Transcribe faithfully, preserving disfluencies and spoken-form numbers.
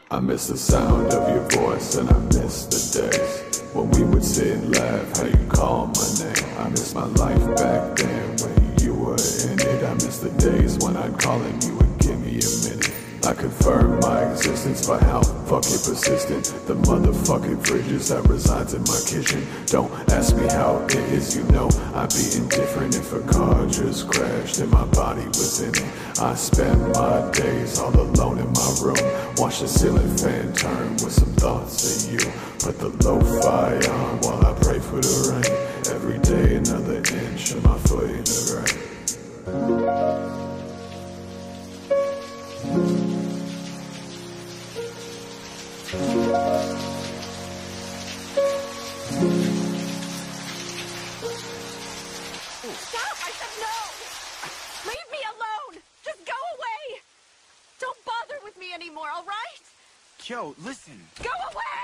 I miss the sound of your voice and I miss the days when we would sit and laugh how you call my name. I miss my life back then when you were in it. I miss the days when I'd call and you would give me a minute. I confirm my existence by how fucking persistent the motherfucking fridges that resides in my kitchen. Don't ask me how it is, you know I'd be indifferent if a car just crashed and my body was in it. I spend my days all alone in my room, watch the ceiling fan turn with some thoughts of you. Put the lo-fi on while I pray for the rain. Every day another inch of my foot in the grave. Stop! I said no! Leave me alone! Just go away! Don't bother with me anymore, alright? Yo, listen. Go away!